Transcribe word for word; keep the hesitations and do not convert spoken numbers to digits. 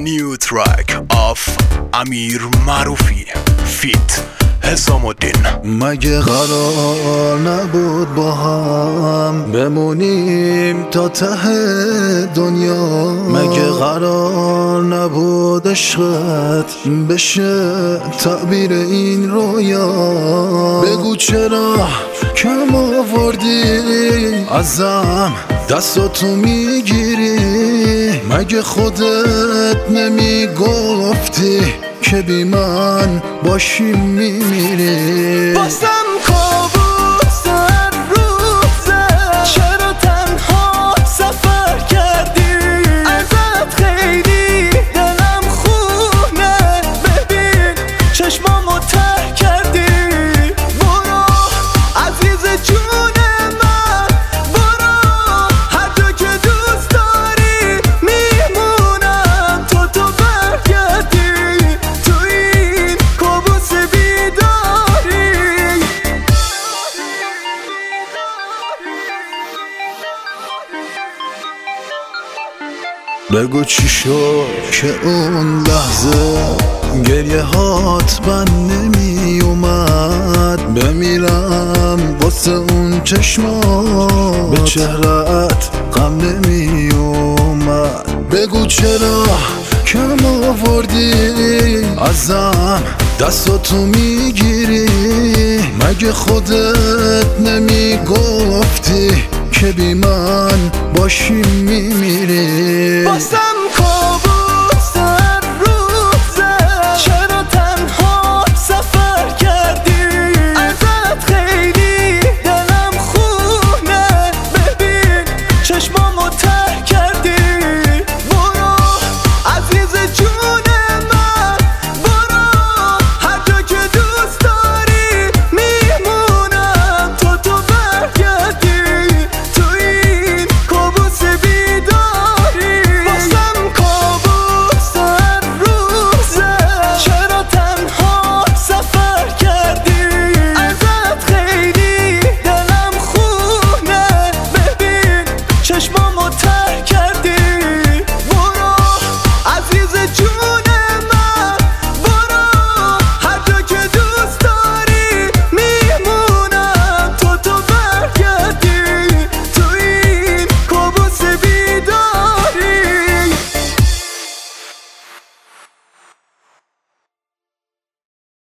New track of امیر معروفی فیت حسام الدین. مگه قرار نبود با هم بمونیم تا ته دنیا؟ مگه قرار نبود عشقت بشه تعبیر این رویا؟ بگو چرا کم آوردی ازم دستاتو میگیری؟ مگه خودت نمیگفتی که بی من باشی میمیری؟ بازم کابوس هر روزه، چرا تنها سفر کردی؟ ازت خیلی دلم خونه، ببین چشمامو ته کردی. برو عزیز جون من، برو هر جا که دوست داری میمونم تو تو برگردی. بگو چی شد که اون لحظه گریه هات من نمی اومد؟ بمیرم واسه اون چشمات، به چهرت غم نمی اومد. بگو چرا کم آوردی ازم دستاتو میگیری؟ مگه خودت نمی گفتی که بی من باشی میمیری؟ بازم کابوس